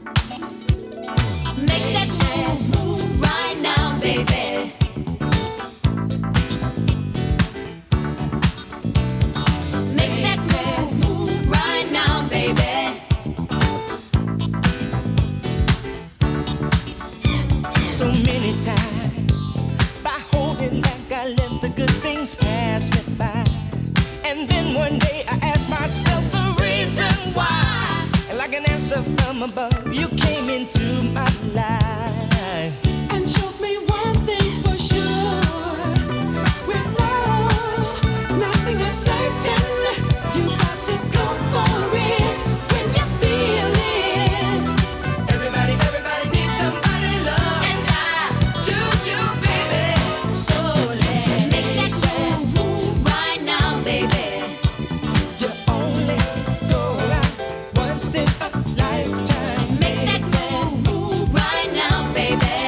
Make that move right now, baby. Make that move right now, baby. So many times by holding back, I let the good things pass me by. And then one day I asked myself the reason why. And like an answer from above, you came into my life and showed me one thing for sure. With love, nothing is certain. You got to go for it when you feel it. Everybody needs somebody to love. And I choose you, baby. So let's make that move right now, baby. You only go around once in a lifetime. Make that move right now, baby.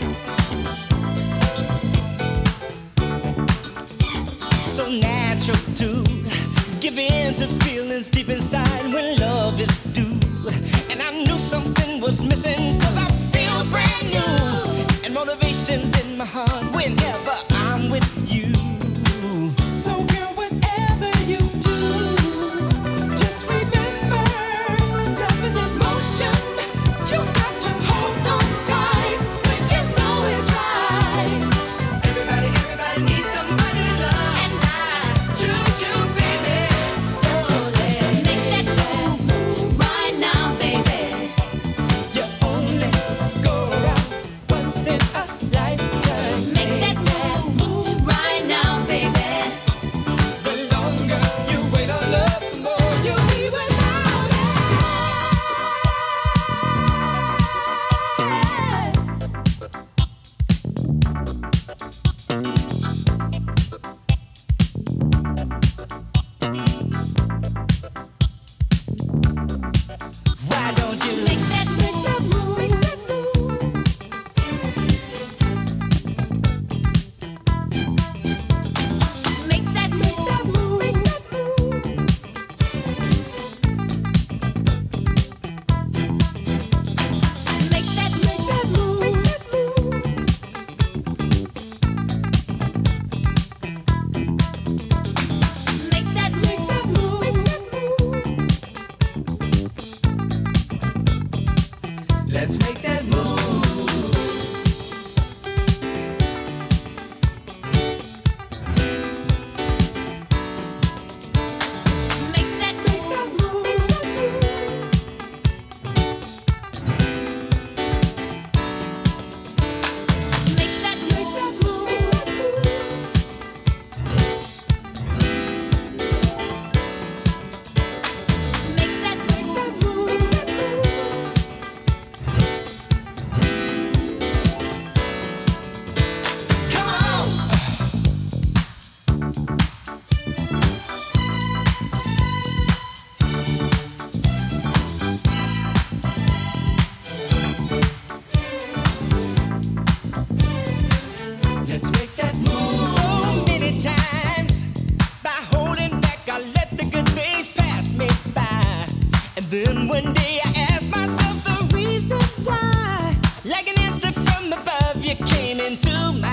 So natural to give in to feelings deep inside when love is due. And I knew something was missing, 'cause I feel brand new. And motivation's in my heart whenever I'm with you. So girl, whatever you do, just remember, love is emotion. You got to hold on tight when you know it's right. Everybody needs somebody to love. And I choose you, baby. So let's make that move right now, baby. You only go around once in a lifetime. Make that move right now, baby. The longer you wait on love, the more you'll be without it. Why don't you Make that move. Make that move. Make that move. Make that move. Make that move. Make that move. Make that move. Make that move. Let's make that move. Make that move. Make that move. Make that Come on. Let's make that move. So many times by holding back, I let the good things pass me by. And then one day I asked myself the reason why. Like an answer from above, you came into my